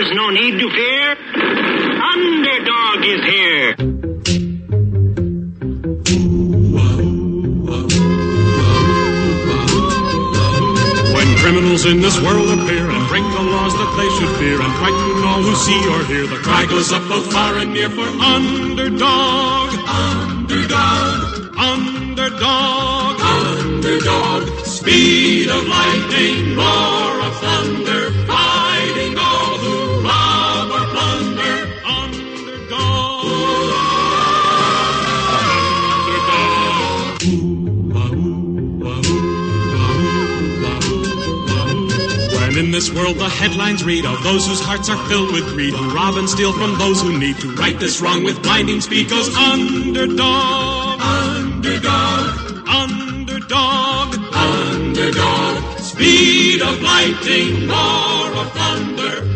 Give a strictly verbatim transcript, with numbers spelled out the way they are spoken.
There's no need to fear. Underdog is here. When criminals in this world appear and break the laws that they should fear and frighten all who see or hear, the cry goes up both far and near for underdog, underdog, underdog, underdog. Speed of lightning, roar of thunder, fighting all who rob or plunder. Underdog, underdog. When in this world the headlines read of those whose hearts are filled with greed, who rob and steal from those who need, to right this wrong with blinding speed goes underdog, underdog, underdog, underdog. Speed of lightning, roar of thunder,